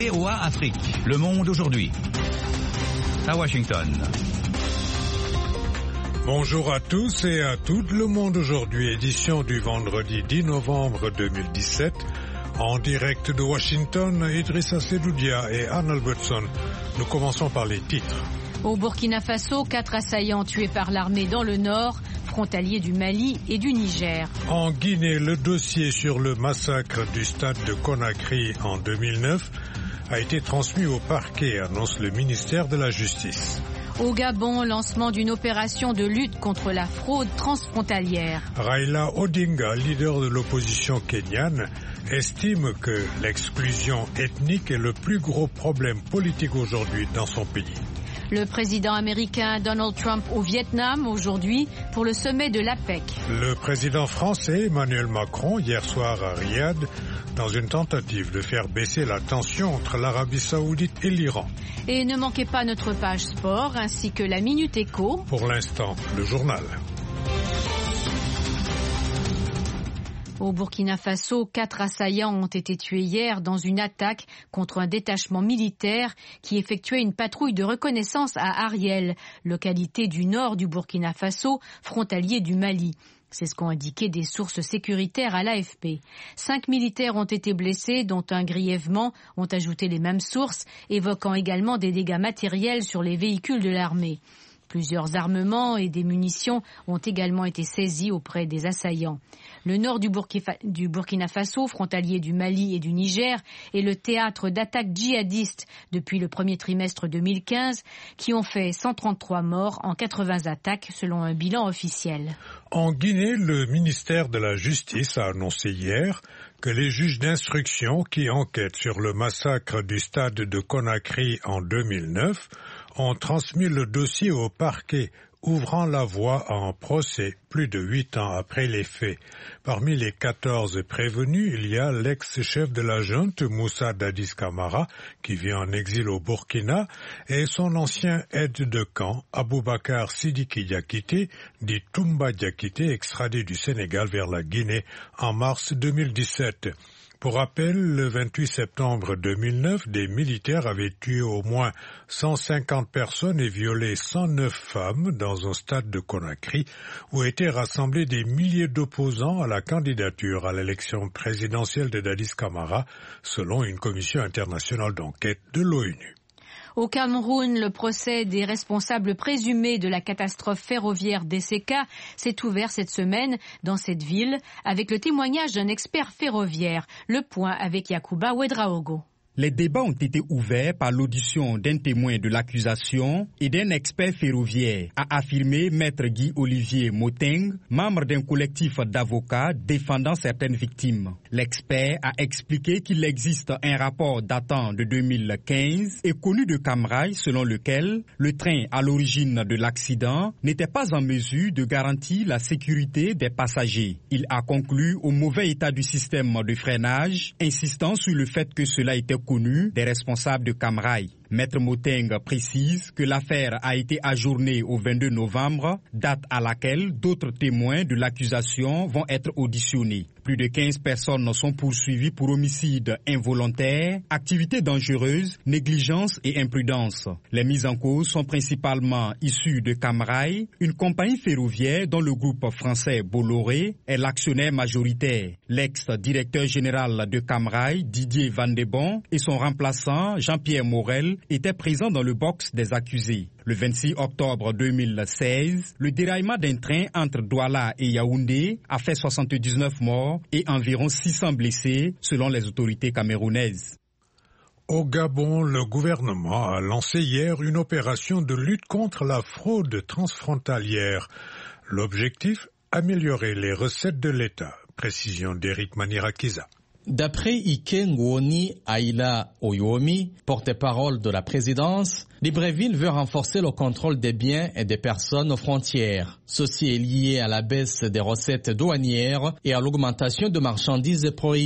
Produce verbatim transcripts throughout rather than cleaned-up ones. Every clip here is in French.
V O A Afrique, Le Monde aujourd'hui. À Washington. Bonjour à tous et à toutes, Le Monde aujourd'hui, édition du vendredi dix novembre deux mille dix-sept. En direct de Washington, Idrissa Sedoudia et Anne Albertson. Nous commençons par les titres. Au Burkina Faso, quatre assaillants tués par l'armée dans le nord, frontalier du Mali et du Niger. En Guinée, le dossier sur le massacre du stade de Conakry en deux mille neuf a été transmis au parquet, annonce le ministère de la Justice. Au Gabon, lancement d'une opération de lutte contre la fraude transfrontalière. Raila Odinga, leader de l'opposition kenyane, estime que l'exclusion ethnique est le plus gros problème politique aujourd'hui dans son pays. Le président américain Donald Trump au Vietnam aujourd'hui pour le sommet de l'APEC. Le président français Emmanuel Macron hier soir à Riyad dans une tentative de faire baisser la tension entre l'Arabie Saoudite et l'Iran. Et ne manquez pas notre page sport ainsi que la Minute Éco. Pour l'instant, le journal. Au Burkina Faso, quatre assaillants ont été tués hier dans une attaque contre un détachement militaire qui effectuait une patrouille de reconnaissance à Ariel, localité du nord du Burkina Faso, frontalier du Mali. C'est ce qu'ont indiqué des sources sécuritaires à l'A F P. Cinq militaires ont été blessés, dont un grièvement, ont ajouté les mêmes sources, évoquant également des dégâts matériels sur les véhicules de l'armée. Plusieurs armements et des munitions ont également été saisis auprès des assaillants. Le nord du Burkina, du Burkina Faso, frontalier du Mali et du Niger, est le théâtre d'attaques djihadistes depuis le premier trimestre deux mille quinze, qui ont fait cent trente-trois morts en quatre-vingts attaques selon un bilan officiel. En Guinée, le ministère de la Justice a annoncé hier que les juges d'instruction qui enquêtent sur le massacre du stade de Conakry en deux mille neuf ont transmis le dossier au parquet, ouvrant la voie à un procès plus de huit ans après les faits. Parmi les quatorze prévenus, il y a l'ex-chef de la junte, Moussa Dadis Camara, qui vit en exil au Burkina, et son ancien aide de camp, Aboubakar Sidiki Diakité, dit Toumba Diakité, extradé du Sénégal vers la Guinée en mars deux mille dix-sept. Pour rappel, le vingt-huit septembre deux mille neuf, des militaires avaient tué au moins cent cinquante personnes et violé cent neuf femmes dans un stade de Conakry où étaient rassemblés des milliers d'opposants à la candidature à l'élection présidentielle de Dadis Camara, selon une commission internationale d'enquête de l'ONU. Au Cameroun, le procès des responsables présumés de la catastrophe ferroviaire D C K s'est ouvert cette semaine dans cette ville avec le témoignage d'un expert ferroviaire. Le point avec Yacouba Ouedraogo. Les débats ont été ouverts par l'audition d'un témoin de l'accusation et d'un expert ferroviaire, a affirmé Maître Guy-Olivier Moteng, membre d'un collectif d'avocats défendant certaines victimes. L'expert a expliqué qu'il existe un rapport datant de deux mille quinze et connu de Camrail selon lequel le train à l'origine de l'accident n'était pas en mesure de garantir la sécurité des passagers. Il a conclu au mauvais état du système de freinage, insistant sur le fait que cela était connu des responsables de Camrail. Maître Moteng précise que l'affaire a été ajournée au vingt-deux novembre, date à laquelle d'autres témoins de l'accusation vont être auditionnés. Plus de quinze personnes sont poursuivies pour homicide involontaire, activité dangereuse, négligence et imprudence. Les mises en cause sont principalement issues de Camrail, une compagnie ferroviaire dont le groupe français Bolloré est l'actionnaire majoritaire. L'ex-directeur général de Camrail, Didier Vandebon, et son remplaçant, Jean-Pierre Morel, étaient présents dans le box des accusés. Le vingt-six octobre deux mille seize, le déraillement d'un train entre Douala et Yaoundé a fait soixante-dix-neuf morts et environ six cents blessés selon les autorités camerounaises. Au Gabon, le gouvernement a lancé hier une opération de lutte contre la fraude transfrontalière. L'objectif, améliorer les recettes de l'État. Précision d'Éric Manirakiza. D'après Ike Ngoni Aïla Oyomi, porte-parole de la présidence, Libreville veut renforcer le contrôle des biens et des personnes aux frontières. Ceci est lié à la baisse des recettes douanières et à l'augmentation de marchandises prohibées.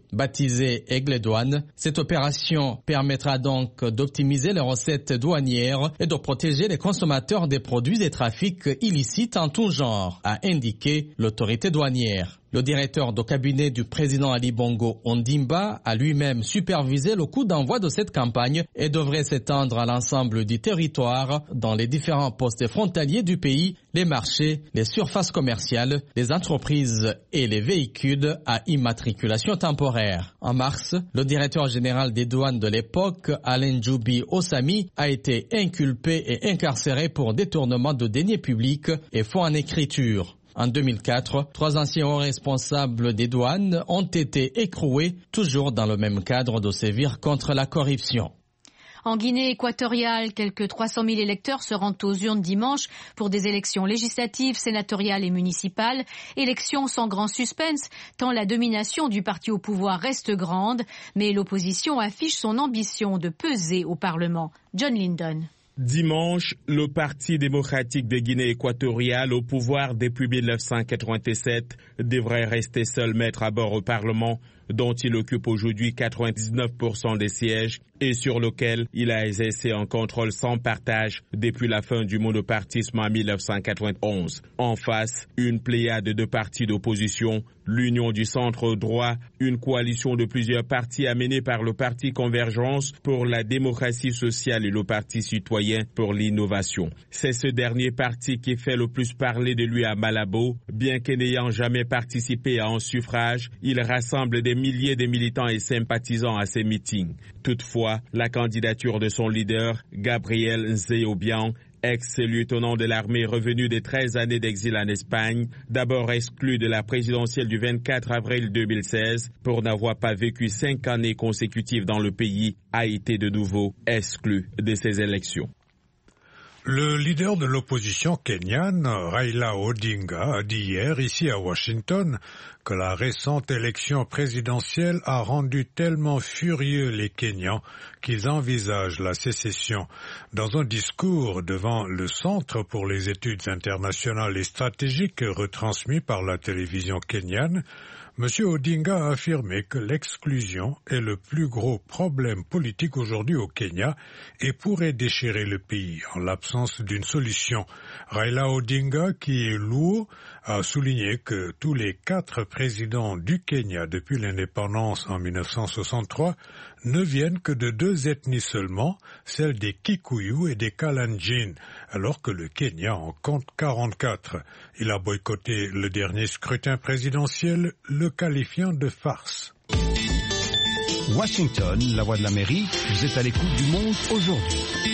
Baptisée Aigle Douane, cette opération permettra donc d'optimiser les recettes douanières et de protéger les consommateurs des produits et trafics illicites en tout genre, a indiqué l'autorité douanière. Le directeur de cabinet du président Ali Bongo Ondimba a lui-même supervisé le coup d'envoi de cette campagne et devrait s'étendre à l'ensemble du territoire dans les différents postes frontaliers du pays, les marchés, les surfaces commerciales, les entreprises et les véhicules à immatriculation temporaire. En mars, le directeur général des douanes de l'époque, Alain Djoubi Osami, a été inculpé et incarcéré pour détournement de deniers publics et faux en écriture. En deux mille quatre, trois anciens hauts responsables des douanes ont été écroués, toujours dans le même cadre de sévir contre la corruption. En Guinée équatoriale, quelques trois cent mille électeurs se rendent aux urnes dimanche pour des élections législatives, sénatoriales et municipales. Élections sans grand suspense, tant la domination du parti au pouvoir reste grande, mais l'opposition affiche son ambition de peser au Parlement. John Lyndon. Dimanche, le Parti démocratique de Guinée équatoriale, au pouvoir depuis mille neuf cent quatre-vingt-sept, devrait rester seul maître à bord au Parlement, dont il occupe aujourd'hui quatre-vingt-dix-neuf pour cent des sièges et sur lequel il a exercé un contrôle sans partage depuis la fin du monopartisme en mille neuf cent quatre-vingt-onze. En face, une pléiade de partis d'opposition, l'Union du centre droit, une coalition de plusieurs partis amenée par le Parti Convergence pour la démocratie sociale et le Parti citoyen pour l'innovation. C'est ce dernier parti qui fait le plus parler de lui à Malabo, bien que n'ayant jamais participé à un suffrage, il rassemble des milliers de militants et sympathisants à ses meetings. Toutefois, la candidature de son leader, Gabriel Nzé-Obiang, ex-lieutenant de l'armée revenu de treize années d'exil en Espagne, d'abord exclu de la présidentielle du vingt-quatre avril deux mille seize pour n'avoir pas vécu cinq années consécutives dans le pays, a été de nouveau exclu de ces élections. Le leader de l'opposition kenyane, Raila Odinga, a dit hier, ici à Washington, que la récente élection présidentielle a rendu tellement furieux les Kenyans qu'ils envisagent la sécession. Dans un discours devant le Centre pour les études internationales et stratégiques retransmis par la télévision kenyane, M. Odinga a affirmé que l'exclusion est le plus gros problème politique aujourd'hui au Kenya et pourrait déchirer le pays en l'absence d'une solution. Raila Odinga, qui est lourd, a souligné que tous les quatre présidents du Kenya depuis l'indépendance en mille neuf cent soixante-trois ne viennent que de deux ethnies seulement, celles des Kikuyu et des Kalenjin, alors que le Kenya en compte quarante-quatre. Il a boycotté le dernier scrutin présidentiel, le qualifiant de farce. Washington, la voix de l'Amérique, vous êtes à l'écoute du monde aujourd'hui.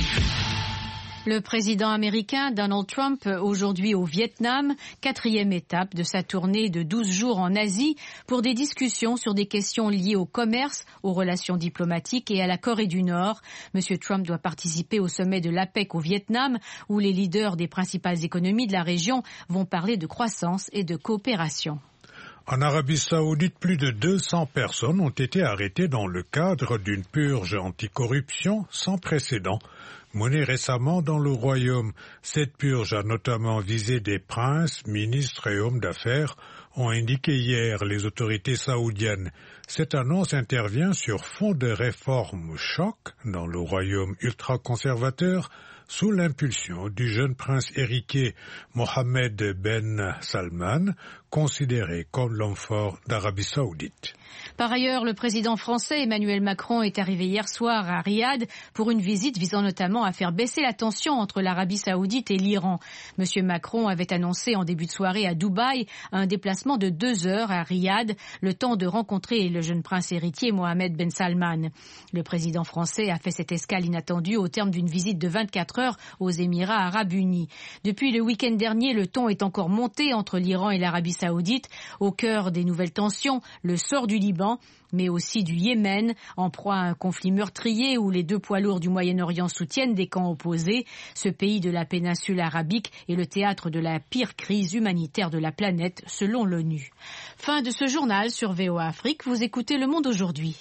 Le président américain Donald Trump, aujourd'hui au Vietnam, quatrième étape de sa tournée de douze jours en Asie pour des discussions sur des questions liées au commerce, aux relations diplomatiques et à la Corée du Nord. Monsieur Trump doit participer au sommet de l'APEC au Vietnam, où les leaders des principales économies de la région vont parler de croissance et de coopération. En Arabie Saoudite, plus de deux cents personnes ont été arrêtées dans le cadre d'une purge anticorruption sans précédent menée récemment dans le royaume. Cette purge a notamment visé des princes, ministres et hommes d'affaires, ont indiqué hier les autorités saoudiennes. Cette annonce intervient sur fond de réformes choc dans le royaume ultra-conservateur sous l'impulsion du jeune prince héritier Mohammed Ben Salman, considéré comme l'homme fort d'Arabie Saoudite. Par ailleurs, le président français Emmanuel Macron est arrivé hier soir à Riyad pour une visite visant notamment à faire baisser la tension entre l'Arabie Saoudite et l'Iran. Monsieur Macron avait annoncé en début de soirée à Dubaï un déplacement de deux heures à Riyad, le temps de rencontrer le jeune prince héritier Mohammed Ben Salman. Le président français a fait cette escale inattendue au terme d'une visite de vingt-quatre heures aux Émirats arabes unis. Depuis le week-end dernier, le ton est encore monté entre l'Iran et l'Arabie Saoudite. Au cœur des nouvelles tensions, le sort du Liban, mais aussi du Yémen, en proie à un conflit meurtrier où les deux poids lourds du Moyen-Orient soutiennent des camps opposés. Ce pays de la péninsule arabique est le théâtre de la pire crise humanitaire de la planète, selon l'ONU. Fin de ce journal sur V O A Afrique. Vous écoutez Le Monde aujourd'hui.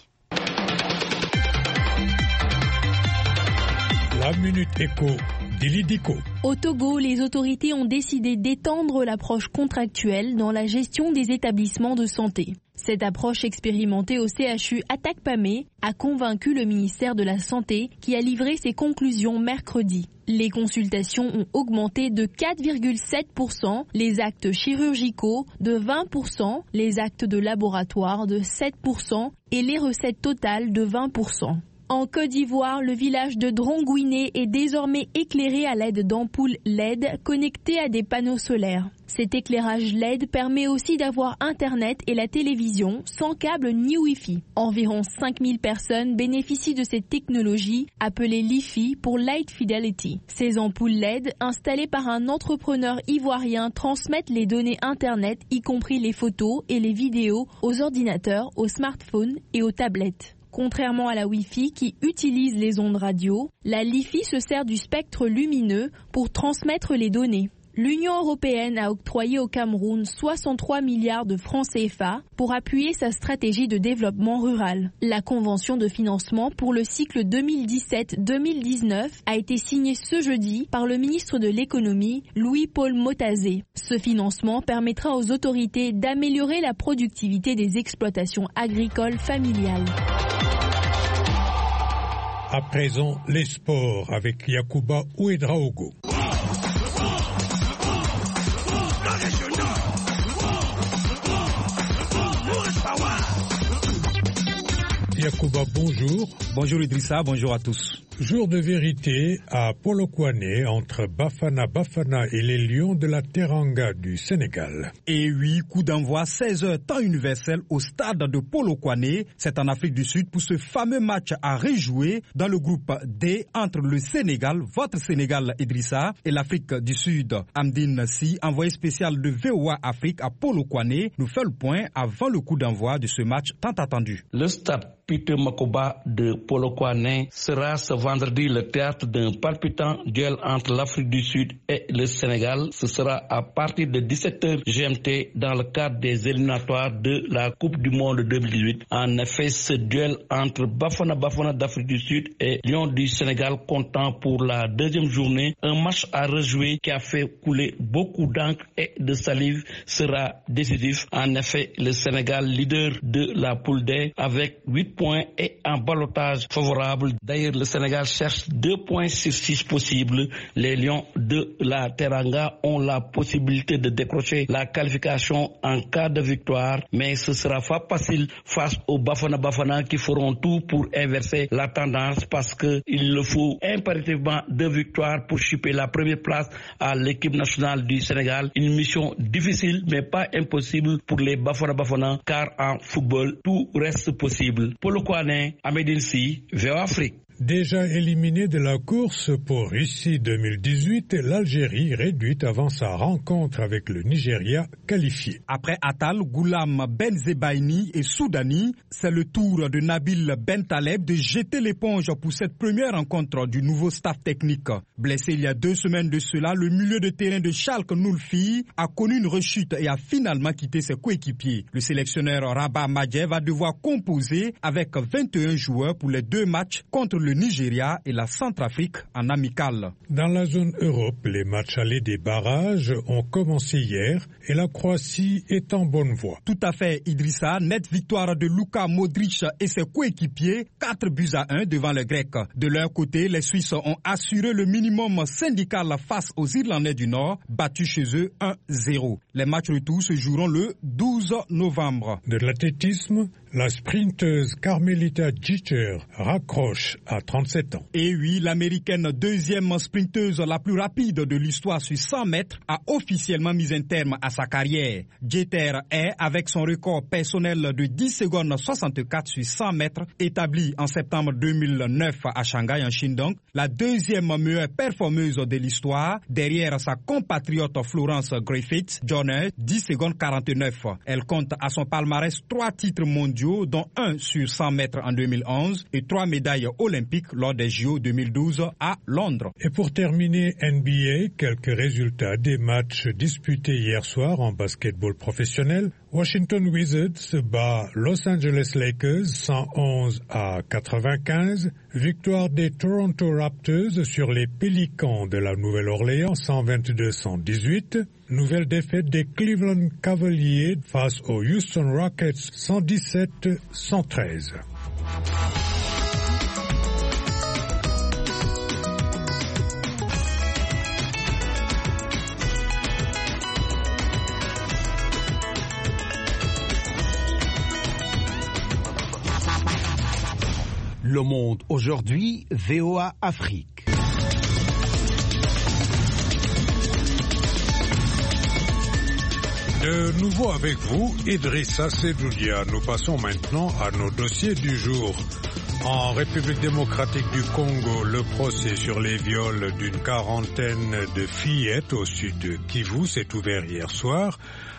La Minute Éco. Au Togo, les autorités ont décidé d'étendre l'approche contractuelle dans la gestion des établissements de santé. Cette approche expérimentée au C H U Atakpamé a convaincu le ministère de la Santé qui a livré ses conclusions mercredi. Les consultations ont augmenté de quatre virgule sept pour cent, les actes chirurgicaux de vingt pour cent, les actes de laboratoire de sept pour cent et les recettes totales de vingt pour cent. En Côte d'Ivoire, le village de Drongouiné est désormais éclairé à l'aide d'ampoules L E D connectées à des panneaux solaires. Cet éclairage L E D permet aussi d'avoir Internet et la télévision sans câble ni Wi-Fi. Environ cinq mille personnes bénéficient de cette technologie appelée L I F I pour Light Fidelity. Ces ampoules L E D installées par un entrepreneur ivoirien transmettent les données Internet, y compris les photos et les vidéos, aux ordinateurs, aux smartphones et aux tablettes. Contrairement à la Wi-Fi qui utilise les ondes radio, la L I F I se sert du spectre lumineux pour transmettre les données. L'Union européenne a octroyé au Cameroun soixante-trois milliards de francs C F A pour appuyer sa stratégie de développement rural. La convention de financement pour le cycle deux mille dix-sept deux mille dix-neuf a été signée ce jeudi par le ministre de l'économie, Louis-Paul Motazé. Ce financement permettra aux autorités d'améliorer la productivité des exploitations agricoles familiales. À présent, les sports avec Yacouba Ouedraogo. Yacouba, bonjour. Bonjour Idrissa, bonjour à tous. Jour de vérité à Polokwane entre Bafana Bafana et les Lions de la Teranga du Sénégal. Et oui, coup d'envoi seize heures temps universel au stade de Polokwane. C'est en Afrique du Sud pour ce fameux match à rejouer dans le groupe D entre le Sénégal, votre Sénégal Idrissa, et l'Afrique du Sud. Amdine Si, envoyé spécial de V O A Afrique à Polokwane, nous fait le point avant le coup d'envoi de ce match tant attendu. Le stade Peter Makoba de Polokwane sera ce vendredi le théâtre d'un palpitant duel entre l'Afrique du Sud et le Sénégal. Ce sera à partir de dix-sept heures G M T dans le cadre des éliminatoires de la Coupe du Monde deux mille dix-huit. En effet, ce duel entre Bafana Bafana d'Afrique du Sud et Lions du Sénégal comptant pour la deuxième journée un match à rejouer qui a fait couler beaucoup d'encre et de salive sera décisif. En effet, le Sénégal, leader de la poule D avec huit points et en ballottage favorable. D'ailleurs, le Sénégal cherche deux points sur six possibles. Les Lions de la Teranga ont la possibilité de décrocher la qualification en cas de victoire, mais ce sera pas facile face aux Bafana Bafana qui feront tout pour inverser la tendance parce que il le faut impérativement deux victoires pour chipper la première place à l'équipe nationale du Sénégal. Une mission difficile mais pas impossible pour les Bafana Bafana car en football tout reste possible. Polokwane, Amedine Si, V O A Afrique. Déjà éliminée de la course pour Russie deux mille dix-huit, l'Algérie réduite avant sa rencontre avec le Nigeria qualifié. Après Atal, Goulam Benzebaini et Soudani, c'est le tour de Nabil Bentaleb de jeter l'éponge pour cette première rencontre du nouveau staff technique. Blessé il y a deux semaines de cela, le milieu de terrain de Schalke Noulfi a connu une rechute et a finalement quitté ses coéquipiers. Le sélectionneur Rabat Madje va devoir composer avec vingt et un joueurs pour les deux matchs contre le Nigeria et la Centrafrique en amical. Dans la zone Europe, les matchs allés des barrages ont commencé hier et la Croatie est en bonne voie. Tout à fait, Idrissa. Nette victoire de Luka Modric et ses coéquipiers, quatre buts à un devant les Grecs. De leur côté, les Suisses ont assuré le minimum syndical face aux Irlandais du Nord, battus chez eux un zéro. Les matchs retour se joueront le douze novembre. De l'athlétisme, la sprinteuse Carmelita Jeter raccroche à trente-sept ans. Et oui, l'américaine deuxième sprinteuse la plus rapide de l'histoire sur cent mètres a officiellement mis un terme à sa carrière. Jeter est, avec son record personnel de dix secondes soixante-quatre sur cent mètres, établi en septembre deux mille neuf à Shanghai en Chine donc, la deuxième meilleure performeuse de l'histoire, derrière sa compatriote Florence Griffith Joyner, dix secondes quarante-neuf. Elle compte à son palmarès trois titres mondiaux, dont un sur cent mètres en deux mille onze et trois médailles olympiques lors des J O deux mille douze à Londres. Et pour terminer, N B A, quelques résultats des matchs disputés hier soir en basketball professionnel. Washington Wizards bat Los Angeles Lakers cent onze à quatre-vingt-quinze. Victoire des Toronto Raptors sur les Pélicans de la Nouvelle-Orléans cent vingt-deux à cent dix-huit. Nouvelle défaite des Cleveland Cavaliers face aux Houston Rockets cent dix-sept à cent treize. Le Monde aujourd'hui, V O A Afrique. De nouveau avec vous, Idrissa Sedoulia. Nous passons maintenant à nos dossiers du jour. En République démocratique du Congo, le procès sur les viols d'une quarantaine de fillettes au sud de Kivu s'est ouvert hier soir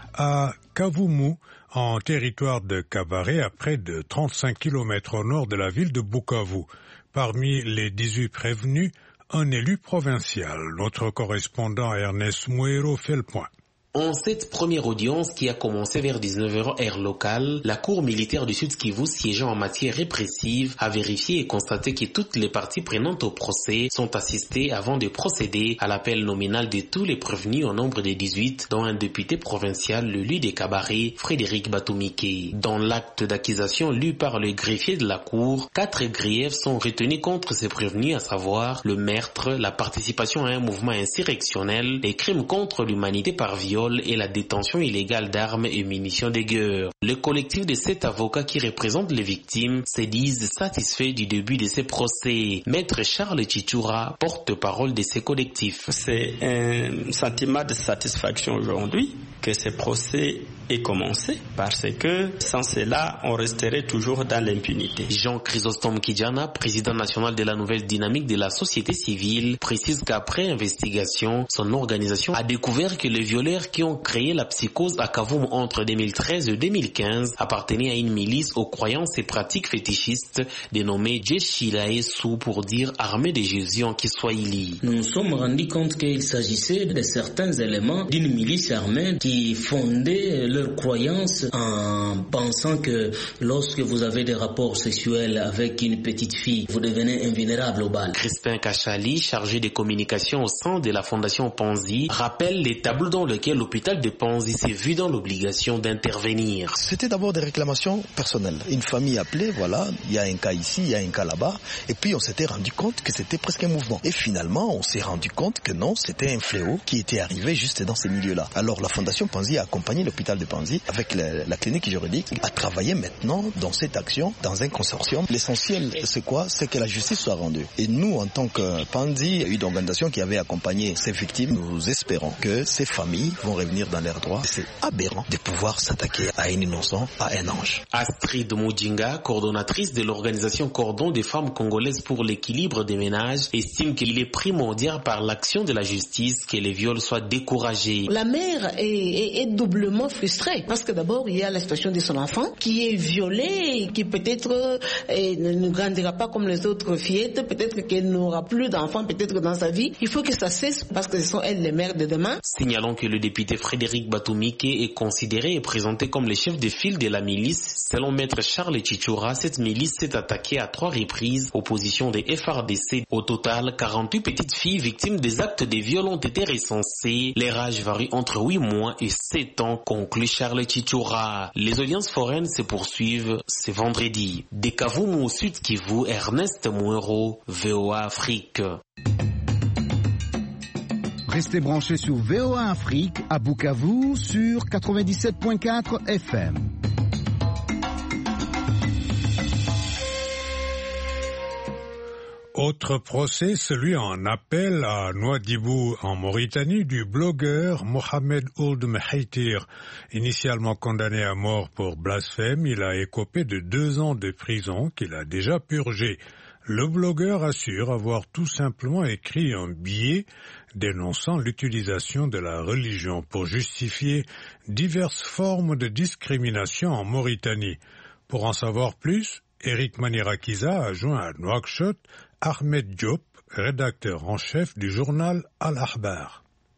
à Kavumu, en territoire de Kabare, à près de trente-cinq kilomètres au nord de la ville de Bukavu. Parmi les dix-huit prévenus, un élu provincial. Notre correspondant Ernest Mouero fait le point. En cette première audience qui a commencé vers dix-neuf heures heure locale, la Cour militaire du Sud Kivu siégeant en matière répressive a vérifié et constaté que toutes les parties prenantes au procès sont assistées avant de procéder à l'appel nominal de tous les prévenus au nombre de dix-huit, dont un député provincial, le lu de Kabare, Frédéric Batumike. Dans l'acte d'accusation lu par le greffier de la Cour, quatre griefs sont retenus contre ces prévenus, à savoir le meurtre, la participation à un mouvement insurrectionnel, les crimes contre l'humanité par viol et la détention illégale d'armes et munitions de guerre. Le collectif de sept avocats qui représentent les victimes se disent satisfaits du début de ces procès. Maître Charles Chichoura, porte-parole de ces collectifs. C'est un sentiment de satisfaction aujourd'hui que ce procès est commencé, parce que sans cela, on resterait toujours dans l'impunité. Jean Chrysostome Kidjana, président national de la nouvelle dynamique de la société civile, précise qu'après investigation, son organisation a découvert que les violeurs qui ont créé la psychose à Kavumu entre deux mille treize et deux mille quinze appartenaient à une milice aux croyances et pratiques fétichistes dénommée Jeshilaesu, pour dire armée de Jésus en Kiswahili. Nous nous sommes rendus compte qu'il s'agissait de certains éléments d'une milice armée qui fondaient leurs croyances en pensant que lorsque vous avez des rapports sexuels avec une petite fille, vous devenez invulnérable au bal. Crispin Kachali, chargé de communication au sein de la Fondation Panzi, rappelle les tableaux dans lesquels l'hôpital de Panzi s'est vu dans l'obligation d'intervenir. C'était d'abord des réclamations personnelles. Une famille appelée, voilà, il y a un cas ici, il y a un cas là-bas, et puis on s'était rendu compte que c'était presque un mouvement. Et finalement, on s'est rendu compte que non, c'était un fléau qui était arrivé juste dans ces milieux-là. Alors la Fondation Panzi a accompagné l'hôpital de Panzi avec la, la clinique juridique à travailler maintenant dans cette action, dans un consortium. L'essentiel, c'est quoi? C'est que la justice soit rendue. Et nous, en tant que Panzi, il y a eu d'organisations qui avaient accompagné ces victimes. Nous espérons que ces familles vont revenir dans leurs droits. C'est aberrant de pouvoir s'attaquer à un innocent, à un ange. Astrid Moudjinga, coordonnatrice de l'organisation Cordon des femmes congolaises pour l'équilibre des ménages, estime qu'il est primordial par l'action de la justice que les viols soient découragés. La mère est, est, est doublement frustrée parce que d'abord il y a la situation de son enfant qui est violée, qui peut-être eh, ne grandira pas comme les autres fillettes, peut-être qu'elle n'aura plus d'enfants, peut-être dans sa vie. Il faut que ça cesse parce que ce sont elles les mères de demain. Signalons que le député Frédéric Batumike est considéré et présenté comme le chef de file de la milice. Selon maître Charles Chichoura, cette milice s'est attaquée à trois reprises aux positions des F R D C. Au total, quarante-huit petites filles victimes des actes de viol ont été recensées. Les âges varient entre huit mois et sept ans, conclut Charles Chichoura. Les audiences foraines se poursuivent ce vendredi. De Kavumu au Sud Kivu, Ernest Mouero, V O A Afrique. Restez branchés sur V O A Afrique à Bukavu sur quatre-vingt-dix-sept point quatre F M. Autre procès, celui en appel à Nouadhibou en Mauritanie du blogueur Mohamed Ould Mehaitir. Initialement condamné à mort pour blasphème, il a écopé de deux ans de prison qu'il a déjà purgé. Le blogueur assure avoir tout simplement écrit un billet dénonçant l'utilisation de la religion pour justifier diverses formes de discrimination en Mauritanie. Pour en savoir plus, Eric Manirakiza a joint à Nouakchott Ahmed Diop, rédacteur en chef du journal Al-Ahbar.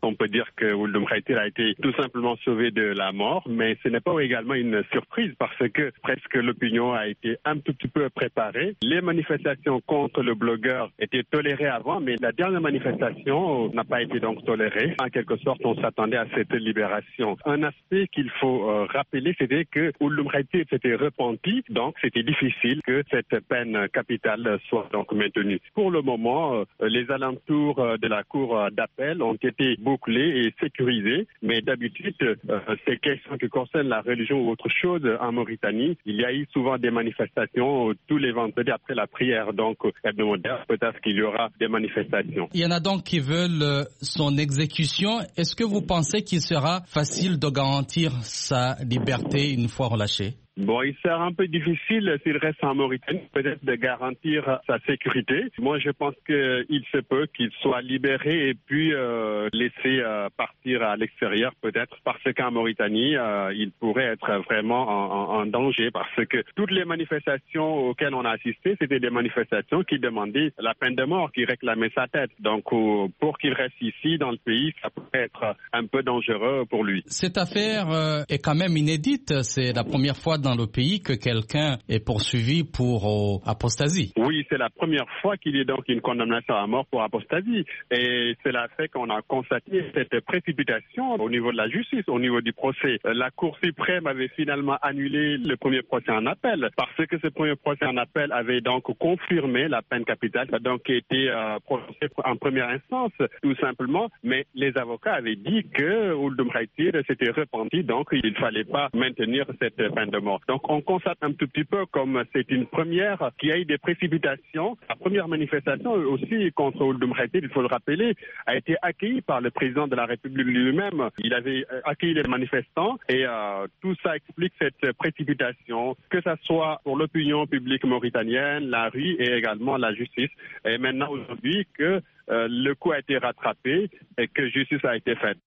On peut dire que Ouldum Khaytir a été tout simplement sauvé de la mort, mais ce n'est pas également une surprise parce que presque l'opinion a été un tout petit peu préparée. Les manifestations contre le blogueur étaient tolérées avant, mais la dernière manifestation n'a pas été donc tolérée. En quelque sorte, on s'attendait à cette libération. Un aspect qu'il faut euh, rappeler, c'était que Ouldum Khaytir s'était repenti, donc c'était difficile que cette peine capitale soit donc maintenue. Pour le moment, euh, les alentours euh, de la cour euh, d'appel ont été bouclés et sécurisés, mais d'habitude, euh, ces questions qui concernent la religion ou autre chose en Mauritanie, il y a eu souvent des manifestations euh, tous les vendredis après la prière, donc hebdomadaire, peut-être qu'il y aura des manifestations. Il y en a donc qui veulent son exécution. Est-ce que vous pensez qu'il sera facile de garantir sa liberté une fois relâché? Bon, il sera un peu difficile s'il reste en Mauritanie, peut-être de garantir sa sécurité. Moi, je pense qu'il se peut qu'il soit libéré et puis euh, laissé euh, partir à l'extérieur, peut-être, parce qu'en Mauritanie, euh, il pourrait être vraiment en, en, en danger, parce que toutes les manifestations auxquelles on a assisté, c'était des manifestations qui demandaient la peine de mort, qui réclamaient sa tête. Donc, euh, pour qu'il reste ici, dans le pays, ça pourrait être un peu dangereux pour lui. Cette affaire euh, est quand même inédite. C'est la première fois dans le pays que quelqu'un est poursuivi pour euh, apostasie. Oui, c'est la première fois qu'il y ait donc une condamnation à mort pour apostasie. Et cela fait qu'on a constaté cette précipitation au niveau de la justice, au niveau du procès. La Cour suprême avait finalement annulé le premier procès en appel parce que ce premier procès en appel avait donc confirmé la peine capitale qui a donc été euh, prononcée en première instance, tout simplement. Mais les avocats avaient dit que Ouldum Khaytir s'était repenti, donc il ne fallait pas maintenir cette peine de mort. Donc on constate un tout petit peu comme c'est une première, qu'il y a eu des précipitations. La première manifestation aussi contre Ouldum Khaytir, il faut le rappeler, a été accueillie par le président de la République lui-même. Il avait accueilli les manifestants et euh, tout ça explique cette précipitation, que ce soit pour l'opinion publique mauritanienne, la rue et également la justice. Et maintenant aujourd'hui que euh, le coup a été rattrapé et que justice a été faite.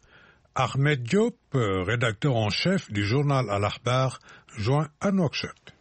Ahmed Diop, rédacteur en chef du journal Al-Akhbar, joint à Nouakchott.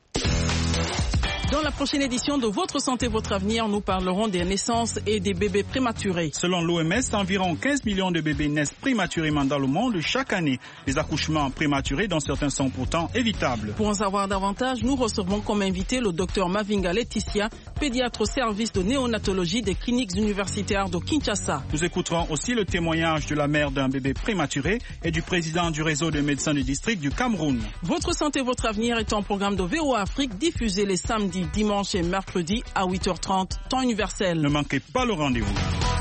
Dans la prochaine édition de Votre Santé, Votre Avenir, nous parlerons des naissances et des bébés prématurés. Selon l'O M S, environ quinze millions de bébés naissent prématurément dans le monde chaque année. Les accouchements prématurés, dont certains sont pourtant évitables. Pour en savoir davantage, nous recevons comme invité le docteur Mavinga Laetitia, pédiatre au service de néonatologie des cliniques universitaires de Kinshasa. Nous écouterons aussi le témoignage de la mère d'un bébé prématuré et du président du réseau de médecins du district du Cameroun. Votre Santé, Votre Avenir est un programme de V O A Afrique diffusé les samedis, dimanche et mercredi à huit heures trente, temps universel. Ne manquez pas le rendez-vous.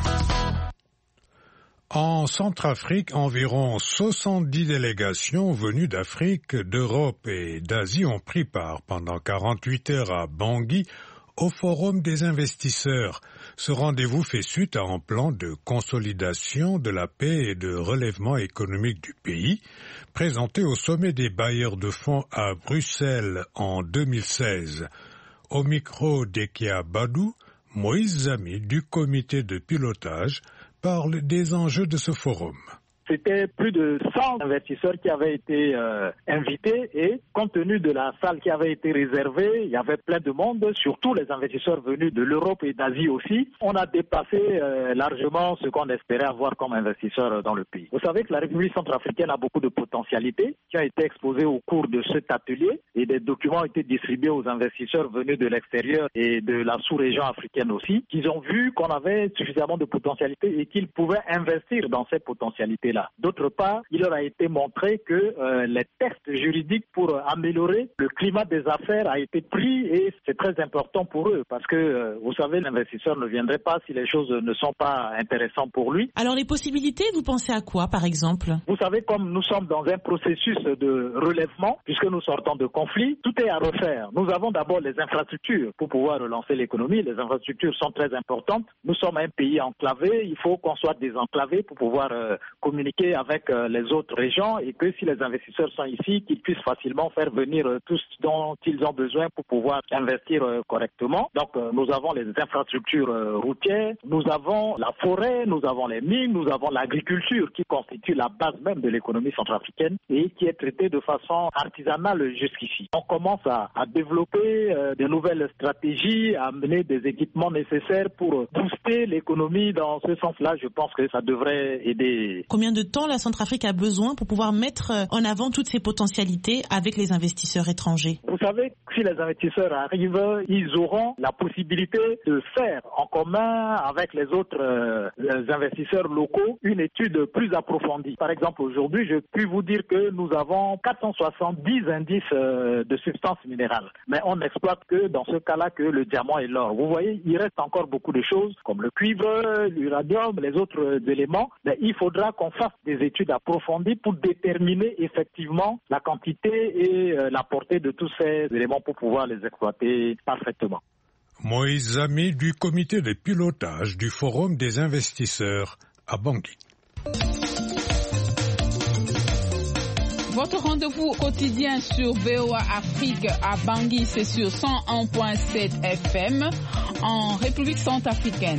En Centrafrique, environ soixante-dix délégations venues d'Afrique, d'Europe et d'Asie ont pris part pendant quarante-huit heures à Bangui au Forum des investisseurs. Ce rendez-vous fait suite à un plan de consolidation de la paix et de relèvement économique du pays, présenté au sommet des bailleurs de fonds à Bruxelles en deux mille seize. Au micro d'Ekia Badou, Moïse Zami du comité de pilotage parle des enjeux de ce forum. C'était plus de cent investisseurs qui avaient été euh, invités et compte tenu de la salle qui avait été réservée, il y avait plein de monde, surtout les investisseurs venus de l'Europe et d'Asie aussi. On a dépassé euh, largement ce qu'on espérait avoir comme investisseurs dans le pays. Vous savez que la République centrafricaine a beaucoup de potentialités qui ont été exposées au cours de cet atelier et des documents ont été distribués aux investisseurs venus de l'extérieur et de la sous-région africaine aussi, qu'ils ont vu qu'on avait suffisamment de potentialités et qu'ils pouvaient investir dans ces potentialités-là. D'autre part, il leur a été montré que euh, les textes juridiques pour améliorer le climat des affaires a été pris et c'est très important pour eux parce que, euh, vous savez, l'investisseur ne viendrait pas si les choses ne sont pas intéressantes pour lui. Alors les possibilités, vous pensez à quoi par exemple? Vous savez, comme nous sommes dans un processus de relèvement, puisque nous sortons de conflits, tout est à refaire. Nous avons d'abord les infrastructures pour pouvoir relancer l'économie. Les infrastructures sont très importantes. Nous sommes un pays enclavé, il faut qu'on soit désenclavé pour pouvoir euh, communiquer communiquer avec euh, les autres régions et que si les investisseurs sont ici, qu'ils puissent facilement faire venir euh, tout ce dont ils ont besoin pour pouvoir investir euh, correctement. Donc euh, nous avons les infrastructures euh, routières, nous avons la forêt, nous avons les mines, nous avons l'agriculture qui constitue la base même de l'économie centrafricaine et qui est traitée de façon artisanale jusqu'ici. On commence à, à développer euh, de nouvelles stratégies, à amener des équipements nécessaires pour booster l'économie. Dans ce sens-là, je pense que ça devrait aider. Combien de temps la Centrafrique a besoin pour pouvoir mettre en avant toutes ces potentialités avec les investisseurs étrangers? Vous savez, si les investisseurs arrivent, ils auront la possibilité de faire en commun avec les autres euh, les investisseurs locaux une étude plus approfondie. Par exemple, aujourd'hui, je puis vous dire que nous avons quatre cent soixante-dix indices euh, de substances minérales. Mais on n'exploite que dans ce cas-là que le diamant et l'or. Vous voyez, il reste encore beaucoup de choses comme le cuivre, l'uranium, les autres éléments. Mais il faudra qu'on fasse des études approfondies pour déterminer effectivement la quantité et euh, la portée de tous ces éléments pour pouvoir les exploiter parfaitement. Moïse Zami du comité de pilotage du Forum des investisseurs à Bangui. Votre rendez-vous quotidien sur V O A Afrique à Bangui, c'est sur cent un virgule sept F M en République centrafricaine.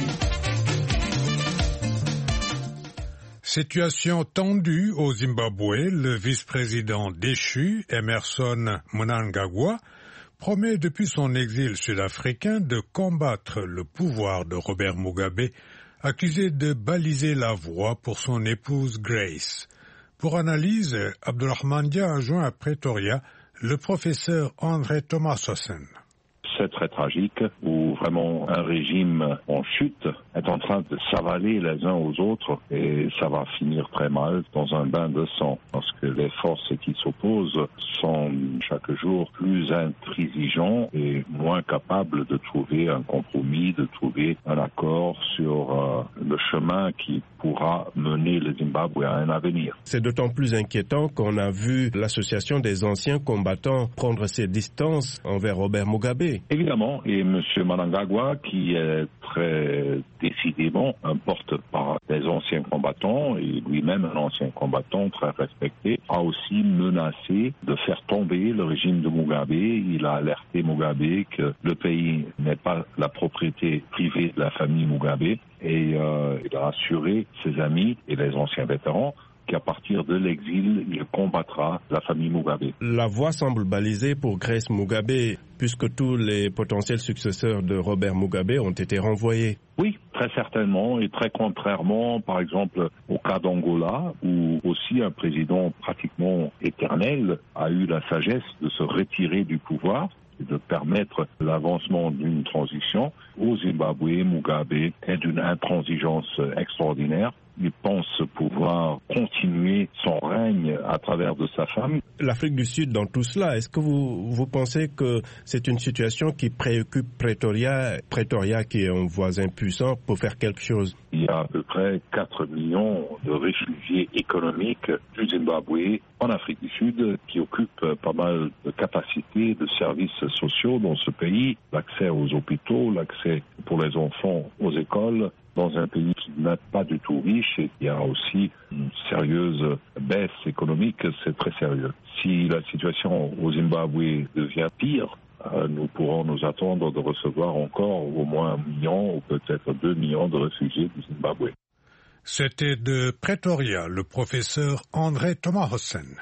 Situation tendue au Zimbabwe, le vice-président déchu, Emmerson Mnangagwa, promet depuis son exil sud-africain de combattre le pouvoir de Robert Mugabe, accusé de baliser la voie pour son épouse Grace. Pour analyse, Abdulrahman Dia a joint à Pretoria le professeur André Thomasossen. C'est très tragique, où vraiment un régime en chute est en train de s'avaler les uns aux autres et ça va finir très mal dans un bain de sang parce que les forces qui s'opposent sont chaque jour plus intransigeants et moins capables de trouver un compromis, de trouver un accord sur euh, le chemin qui pourra mener le Zimbabwe à un avenir. C'est d'autant plus inquiétant qu'on a vu l'association des anciens combattants prendre ses distances envers Robert Mugabe. Évidemment, et M. Mnangagwa, qui est très décidément un porte-parole des anciens combattants, et lui-même un ancien combattant très respecté, a aussi menacé de faire tomber le régime de Mugabe. Il a alerté Mugabe que le pays n'est pas la propriété privée de la famille Mugabe, et euh, il a assuré ses amis et les anciens vétérans qu'à partir de l'exil, il combattra la famille Mugabe. La voie semble balisée pour Grace Mugabe, puisque tous les potentiels successeurs de Robert Mugabe ont été renvoyés. Oui, très certainement, et très contrairement, par exemple, au cas d'Angola, où aussi un président pratiquement éternel a eu la sagesse de se retirer du pouvoir et de permettre l'avancement d'une transition. Au Zimbabwe, Mugabe est d'une intransigeance extraordinaire. Il pense pouvoir continuer son règne à travers de sa femme. L'Afrique du Sud dans tout cela, est-ce que vous, vous pensez que c'est une situation qui préoccupe Pretoria, Pretoria qui est un voisin puissant, pour faire quelque chose? Il y a à peu près quatre millions de réfugiés économiques du Zimbabwe en Afrique du Sud qui occupent pas mal de capacités de services sociaux dans ce pays, l'accès aux hôpitaux, l'accès pour les enfants aux écoles, dans un pays qui n'est pas du tout riche et qui a aussi une sérieuse baisse économique, c'est très sérieux. Si la situation au Zimbabwe devient pire, euh, nous pourrons nous attendre de recevoir encore au moins un million ou peut-être deux millions de réfugiés du Zimbabwe. C'était de Pretoria, le professeur André Thomasossen.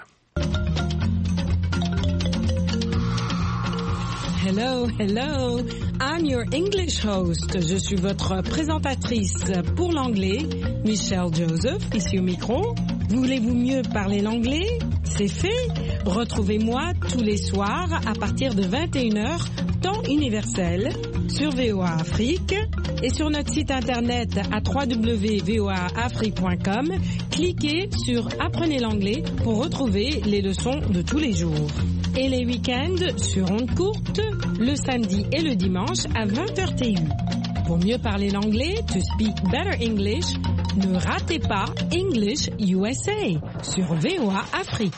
Hello, hello. I'm your English host. Je suis votre présentatrice pour l'anglais, Michelle Joseph, ici au micro. Voulez-vous mieux parler l'anglais? C'est fait. Retrouvez-moi tous les soirs à partir de vingt et une heures, temps universel, sur V O A Afrique et sur notre site internet à w w w point v o a afrique point com. Cliquez sur Apprenez l'anglais pour retrouver les leçons de tous les jours. Et les week-ends sur ondes courtes, le samedi et le dimanche à vingt heures T U. Pour mieux parler l'anglais, to speak better English, ne ratez pas English U S A sur V O A Afrique.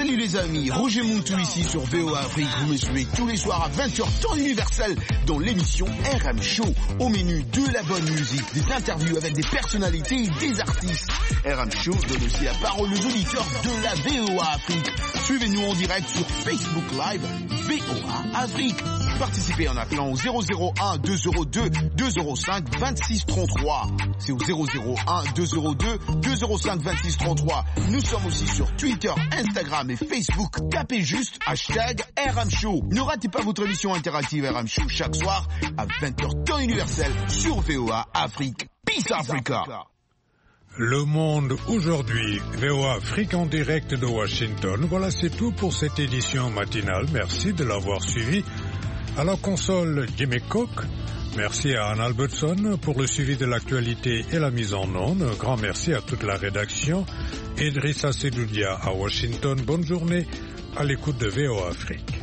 Salut les amis, Roger Mountou ici sur V O A Afrique. Vous me suivez tous les soirs à vingt heures temps universel dans l'émission R M Show. Au menu de la bonne musique, des interviews avec des personnalités et des artistes. R M Show donne aussi la parole aux auditeurs de la V O A Afrique. Suivez-nous en direct sur Facebook Live V O A Afrique. Participez en appelant au zéro zéro un deux zéro deux deux zéro cinq vingt-six trente-trois. C'est au zéro zéro un deux zéro deux deux zéro cinq vingt-six trente-trois. Nous sommes aussi sur Twitter, Instagram et Facebook. Tapez juste hashtag R M Show. Ne ratez pas votre émission interactive R M Show chaque soir à vingt heures temps universel sur V O A Afrique. Peace Africa. Le Monde aujourd'hui, V O A Afrique en direct de Washington. Voilà, c'est tout pour cette édition matinale. Merci de l'avoir suivi. À la console, Jimmy Cook. Merci à Anne Albertson pour le suivi de l'actualité et la mise en onde. Un grand merci à toute la rédaction. Idrissa Sedoudia à Washington. Bonne journée à l'écoute de V O A Afrique.